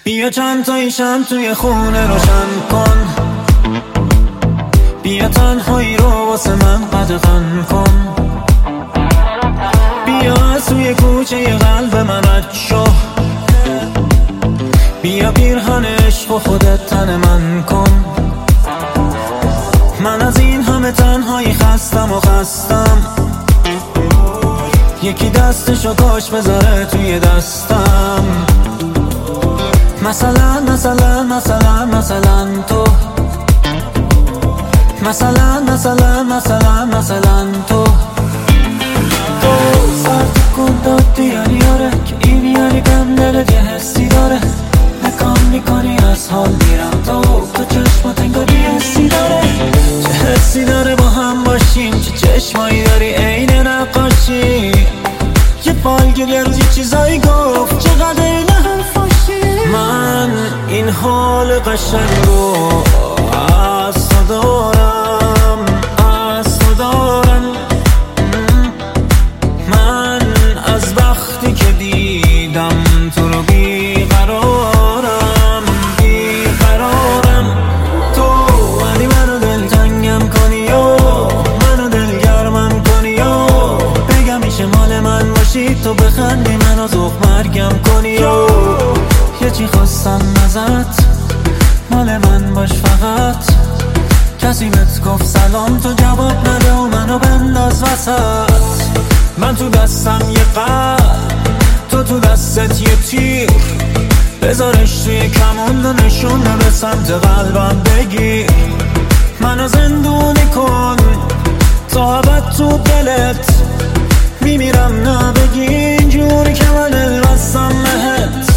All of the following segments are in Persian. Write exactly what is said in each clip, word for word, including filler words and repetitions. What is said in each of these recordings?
بیا چند تایی شم توی خونه روشن کن، بیا تنهایی رو واسه من قدغن کن، بیا از توی کوچه ی قلب من رد شو، بیا پیرهن عشق و خودت تن من کن. من از این همه تنهایی خستم و خستم، یکی دستشو کاش بذاره توی دستم. مثلا مثلا مثلا مثلا تو، مثلا مثلا مثلا مثلا تو تو سرد کن دادی یعنی آره که این یعنی بهم دلت یه حسی داره، نکام میکنی از حال میرم تو تو چشمات انگار یه حسی داره، چه حسی داره با هم باشیم، چه چشمایی داری عین نقاشی، یه فالگیر یه روز یه چیزایی گفت چقدر این حرفاشی. من این حال قشنگو از تو دارم، از تو دارم، من از وقتی که دیدم تو رو بیقرارم، بیقرارم. تو ولی منو دلتنگم کنی و منو دلگرمم کنی و بگم میشه مال من باشی، تو بخندی منو ذوق مرگم کنی و یه چی خواستم ازت، مال من باش فقط، کسی بهت گفت سلام تو جواب نده و منو بنداز وسط. من تو دستم یه قلب، تو تو دستت یه تیر، بذارش توی کمون و نشونه به سمت قلبم بگیر، منو زندونی کن تا ابد تو دلت، میمیرم نبگی اینجوری که من البستم بهت.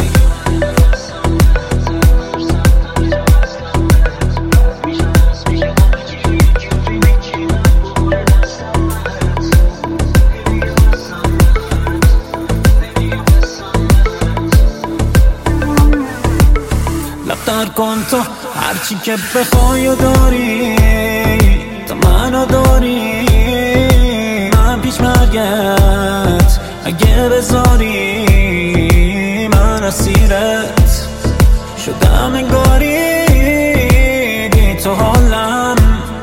لبتر کن تو هرچی که بخوای و داری، تو منو داری، من پیش مرگت اگه بذاری، من اسیرت شدم انگاری، بی تو حالم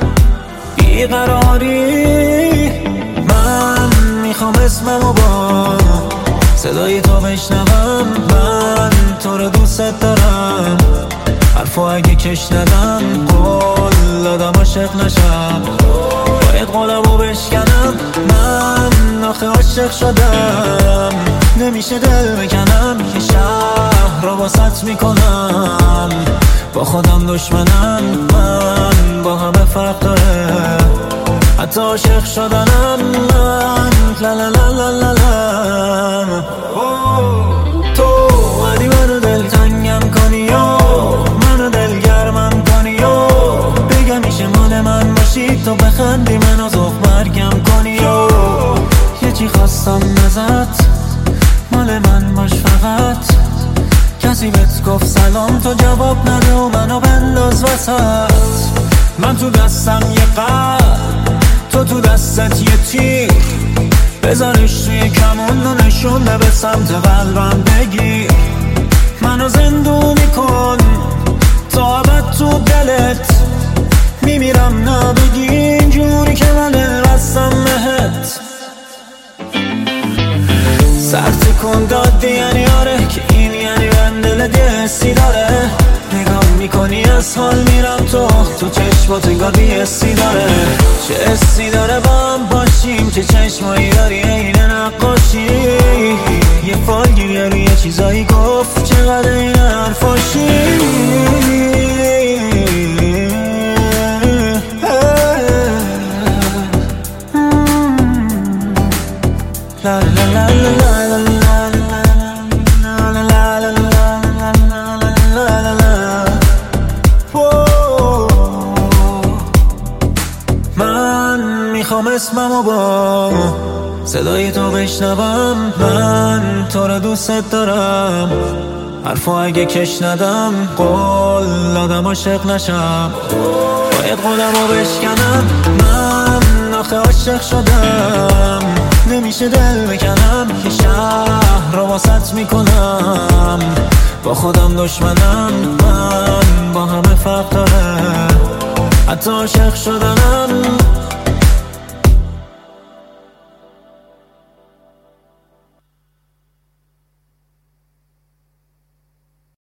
بیقراری. من میخوام اسممو با صدای تو بشنوم، من تو رو دوست دارم، حرفو اگه کش ندم قول دادم عاشق نشم، باید قولمو بشکنم، من آخه عاشق شدم، نمیشه دل بکنم، یه شهر رو واسط میکنم، با خودم دشمنم، من با همه فرق داره، حتی عاشق شدنم من لا لا لا لا لا لا. تو ولی منو دلتنگم کنی و منو دلگرمم کنی و بگم میشه مال من باشی، تو بخندی منو ذوق مرگم کنی و یه چی خواستم ازت، مال من باش فقط، کسی بهت گفت سلام تو جواب نده و منو بنداز وسط. من تو دستم یه قلب، تو تو دستت یه تیر، بذارش توی کمون و نشونه به سمت قلبم بگیر، منو زندونی کن تا ابد تو دلت، میمیرم نبگی اینجوری که من البستم بهت. سرد کن دادی یعنی آره که این یعنی من دلت یه حسی داره، نگاه میکنی از حال میرم تو تو چشمات انگار بی حسی داره، چه حسی داره با هم باشیم، چه چشمایی داری عین نقاشی، یه فالگیر روی یه چیزایی گفت چقدر این حرفاشی. لا لا لا لا لا میخوام اسممو با صدای تو بشنوم، من تو رو دوست دارم، حرفو اگه کش ندم قول دادم عاشق نشم، باید قولمو بشکنم، من آخه عاشق شدم، نمیشه دل بکنم، یه شهر رو واسط میکنم، با خودم دشمنم، من با همه فرق داره. حتی عاشق شدم